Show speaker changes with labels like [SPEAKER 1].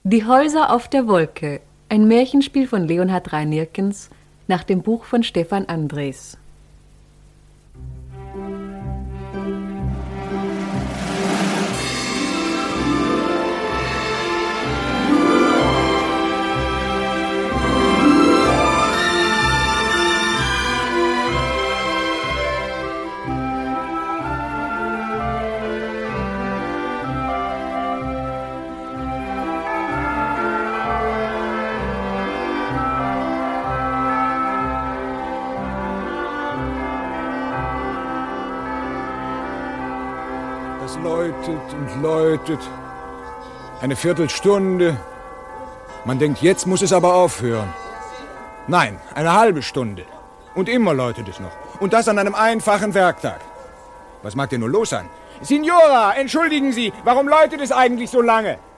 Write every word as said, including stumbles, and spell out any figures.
[SPEAKER 1] Die Häuser auf der Wolke, ein Märchenspiel von Leonhard Reinirkens nach dem Buch von Stefan Andres.
[SPEAKER 2] Es läutet und läutet. Eine Viertelstunde. Man denkt, jetzt muss es aber aufhören. Nein, eine halbe Stunde. Und immer läutet es noch. Und das an einem einfachen Werktag. Was mag denn nur los sein? Signora, entschuldigen Sie, warum läutet es eigentlich so lange?